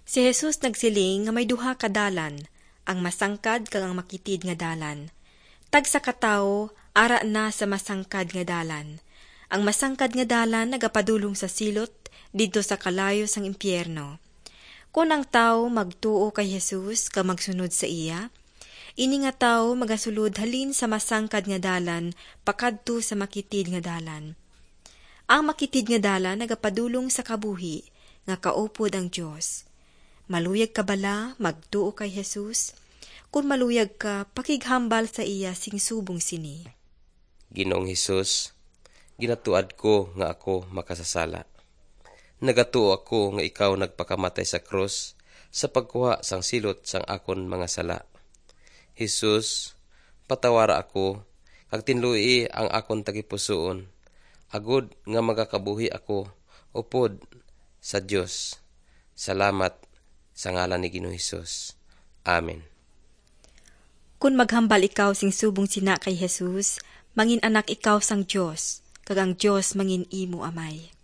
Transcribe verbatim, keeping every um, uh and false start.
Si Jesus nagsiling nga may duha ka dalan, ang masangkad kag ang makitid nga dalan. Tag sa katawo, ara na sa masangkad nga dalan. Ang masangkad nga dalan nagapadulong sa silot didto sa kalayo sang impyerno. Kung ang tao magtuo kay Jesus kag magsunod sa iya, ini nga tao magasulod halin sa masangkad nga dalan pakadto sa makitid nga dalan. Ang makitid nga dalan nagapadulong sa kabuhi nga kaupod ang Dios. Maluyag ka bala magtuo kay Jesus? Kung maluyag ka, pakighambal sa iya sing subong sini. Ginoong Hesus, ginatuad ko nga ako makasasala. Nagatuo ako nga ikaw nagpakamatay sa krus sa pagkuha sang silot sang akon mga sala. Hesus, patawara ako, kag tinlui ang akon tagipusoon, agud nga magakabuhi ako upod sa Dios. Salamat sa ngalan ni Ginoong Hesus. Amen. Kung maghambal ikaw sing subong sina kay Jesus, mangin anak ikaw sang Dios, kag ang Dios mangin imo amay.